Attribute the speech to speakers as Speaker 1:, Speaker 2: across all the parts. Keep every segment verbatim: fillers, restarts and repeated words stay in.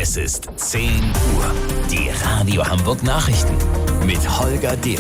Speaker 1: Es ist zehn Uhr. Die Radio Hamburg Nachrichten mit Holger Dirk.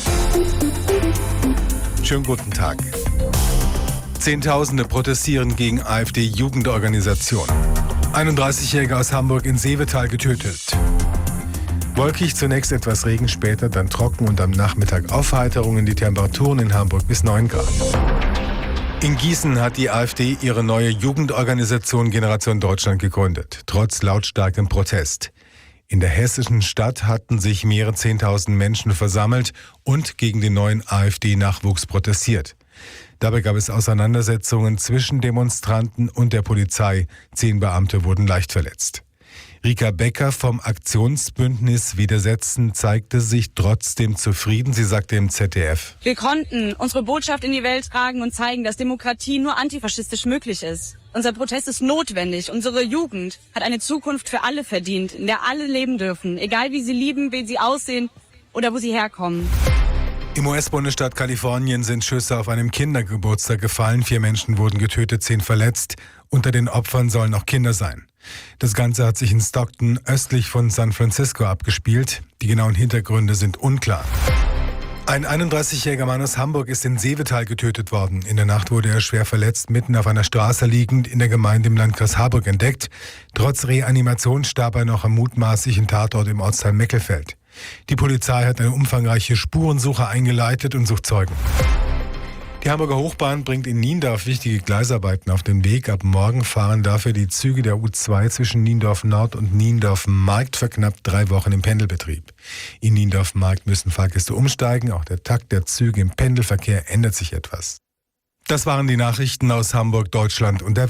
Speaker 2: Schönen guten Tag. Zehntausende protestieren gegen AfD-Jugendorganisation. einunddreißigjähriger aus Hamburg in Seevetal getötet. Wolkig, zunächst etwas Regen, später dann trocken und am Nachmittag Aufheiterungen. Die Temperaturen in Hamburg bis neun Grad. In Gießen hat die AfD ihre neue Jugendorganisation Generation Deutschland gegründet, trotz lautstarkem Protest. In der hessischen Stadt hatten sich mehrere Zehntausend Menschen versammelt und gegen den neuen AfD-Nachwuchs protestiert. Dabei gab es Auseinandersetzungen zwischen Demonstranten und der Polizei. Zehn Beamte wurden leicht verletzt. Rika Becker vom Aktionsbündnis Widersetzen zeigte sich trotzdem zufrieden. Sie sagte im Z D F:
Speaker 3: Wir konnten unsere Botschaft in die Welt tragen und zeigen, dass Demokratie nur antifaschistisch möglich ist. Unser Protest ist notwendig. Unsere Jugend hat eine Zukunft für alle verdient, in der alle leben dürfen, egal wie sie lieben, wie sie aussehen oder wo sie herkommen.
Speaker 2: Im U S-Bundesstaat Kalifornien sind Schüsse auf einem Kindergeburtstag gefallen. Vier Menschen wurden getötet, zehn verletzt. Unter den Opfern sollen auch Kinder sein. Das Ganze hat sich in Stockton östlich von San Francisco abgespielt. Die genauen Hintergründe sind unklar. Ein einunddreißigjähriger Mann aus Hamburg ist in Seevetal getötet worden. In der Nacht wurde er schwer verletzt, mitten auf einer Straße liegend in der Gemeinde im Landkreis Harburg entdeckt. Trotz Reanimation starb er noch am mutmaßlichen Tatort im Ortsteil Meckelfeld. Die Polizei hat eine umfangreiche Spurensuche eingeleitet und sucht Zeugen. Die Hamburger Hochbahn bringt in Niendorf wichtige Gleisarbeiten auf den Weg. Ab morgen fahren dafür die Züge der U zwei zwischen Niendorf Nord und Niendorf Markt für knapp drei Wochen im Pendelbetrieb. In Niendorf Markt müssen Fahrgäste umsteigen. Auch der Takt der Züge im Pendelverkehr ändert sich etwas. Das waren die Nachrichten aus Hamburg, Deutschland und der Welt.